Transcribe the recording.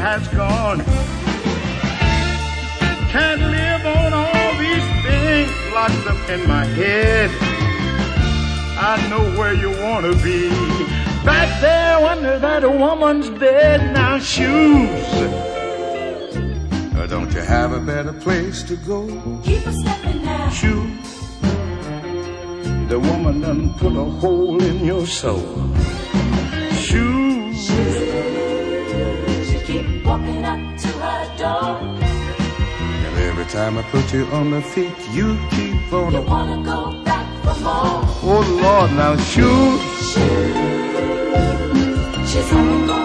has gone. Can't live on all these things locked up in my head. I know where you want to be. Back there under that woman's bed. Now shoes, don't you have a better place to go? Keep a stepping now. Shoes, the woman done put a hole in your soul. Shoes, she keep walking up to her door. And every time I put you on the feet, you keep on. You wanna go back for more. Oh Lord, now shoes, she's hung